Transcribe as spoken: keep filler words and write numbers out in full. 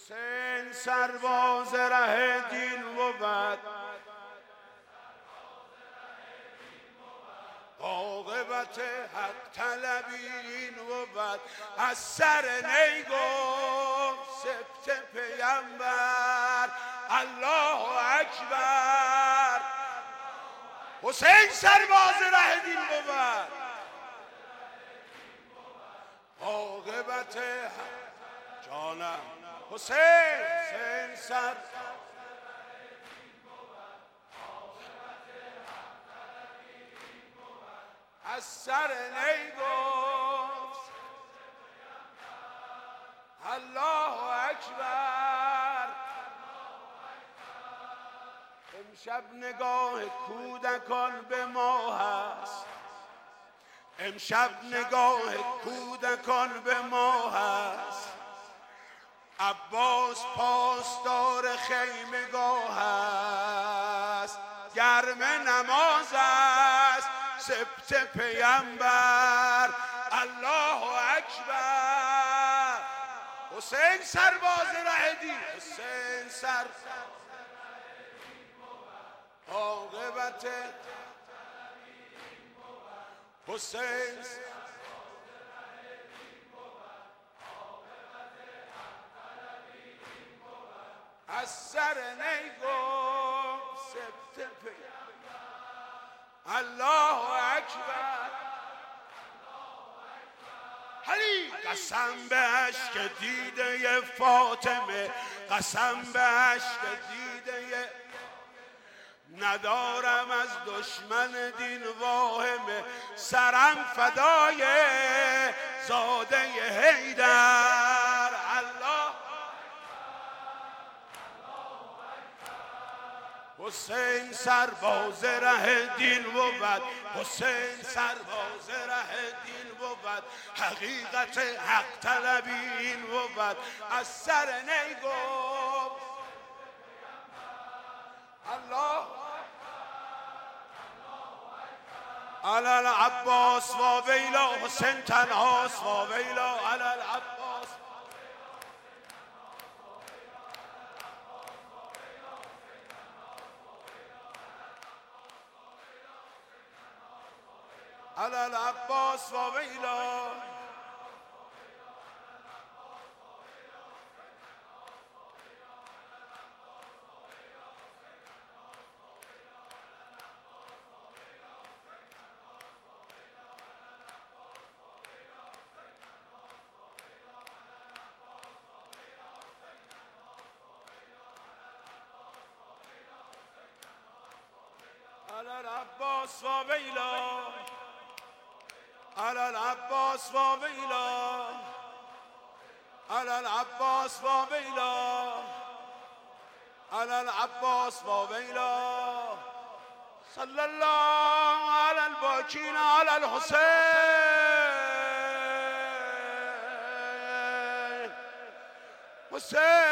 حسین سرباز ره دین بود، عاقبت حق طلبین بود. از سر نی گفت سبت پیمبر الله اکبر. حسین سرباز ره دین بود، عاقبت جانم حسین حسین سر از سر نی گفت الله اکبر. امشب نگاه کودکان به ما هست، امشب نگاه کودکان به ما هست. عباس پاسدار خیمگاه است، گرم نماز است سبت پیمبر الله اکبر. حسین سرباز ره دین، حسین سر عاقبت حسین از سر نی گفت سبت پیمبر الله اکبر. علی قسم به عشق دیده فاطمه، قسم به عشق دیده، ندارم از دشمن دین واهمه، سرم فدای زاده حیدر الله. حسین سرباز ره دین بود، حسین سرباز ره دین بود، حقیقت حق طلبین بود. از سر نی گفت الله علی العباس و ویلا. حسین تنهاست و ویلا علی العباس. علی العباس و ویلا. على العباس و ویلا، على العباس و ویلا، على العباس و ویلا، على العباس و ویلا. صلی الله علی الباکین علی الحسین. حسین